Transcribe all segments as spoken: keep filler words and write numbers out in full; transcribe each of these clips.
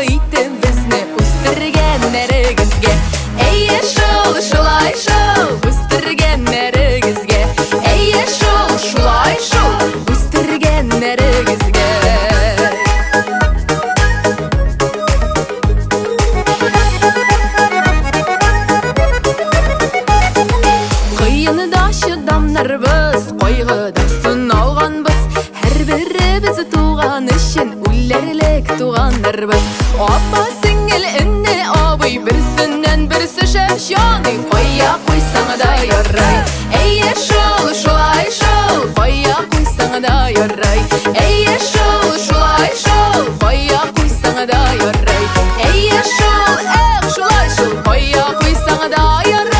итті бізді өстіргенлеріңізге. Әйе шул, шулай шул, өстіргенлеріңізге. Әйе шул, шулай шул, өстіргенлеріңізге. Қиыныда шыдамнарбыз, қойғыда сыналғанбыз. Әр бірі бізді туған үшін өлерлік туғандарбыз. Апа сіңіл үнне абый, бірсінен бірсі шәпшаны. Қойя қойсаңа да ярай. Әйе шул, шулай шул, қойя қойсаңа да ярай. Әйе шул, шулай шул, қойя қойсаңа да ярай. Әйе шул, әк шулай шул, қойя қойсаңа да ярай.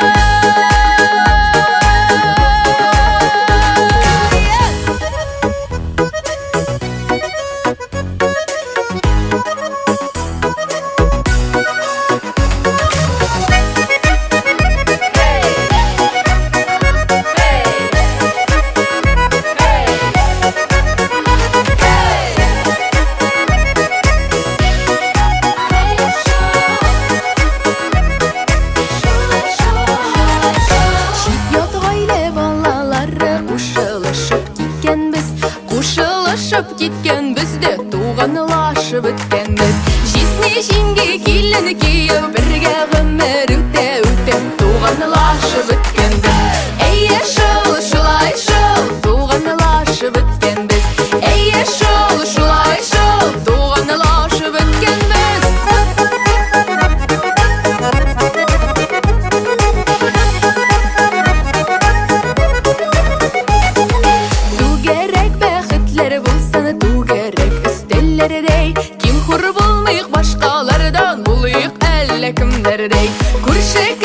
Қушылышып кеткен бізде туғанылашып өткенбіз. Жесіне жеңге келін кейі бірге ғымыр өте өте туғанылашып өткенбіз. Әйе шул, шулай шул, туғанылашып өткенбіз. Әйе шул, шулай шул, туғанылашып өткенбіз. Ким хур болмайық башқалардан, болайық әлі кімдердей. Көрші